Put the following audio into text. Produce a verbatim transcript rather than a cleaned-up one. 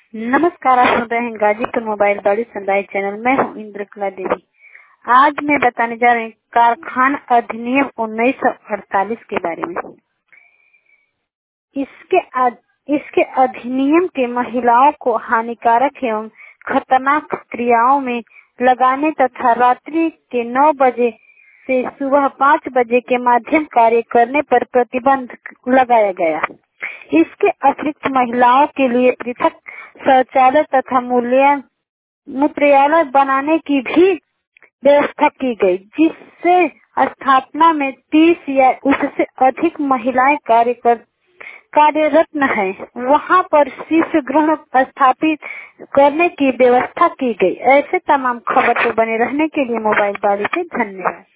नमस्कार, आप सुन रहे हैं गाजीपुर मोबाइल बाड़ी समुदाय चैनल। मैं हूँ इंद्रकला देवी। आज मैं बताने जा रही हूँ कारखाना अधिनियम उन्नीस सौ अड़तालीस के बारे में। इसके अध, इसके अधिनियम के महिलाओं को हानिकारक एवं खतरनाक क्रियाओं में लगाने तथा रात्रि के नौ बजे से सुबह पाँच बजे के माध्यम कार्य करने पर प्रतिबंध लगाया गया। इसके अतिरिक्त महिलाओं के लिए पृथक शौचालय तथा मूल्य मूत्रालय बनाने की भी व्यवस्था की गई, जिससे स्थापना में तीस या उससे अधिक महिलाएं कार्य कर कार्यरत न है, वहां पर शिशु गृह स्थापित करने की व्यवस्था की गई। ऐसे तमाम खबर को बने रहने के लिए मोबाइल बाड़ी से धन्यवाद।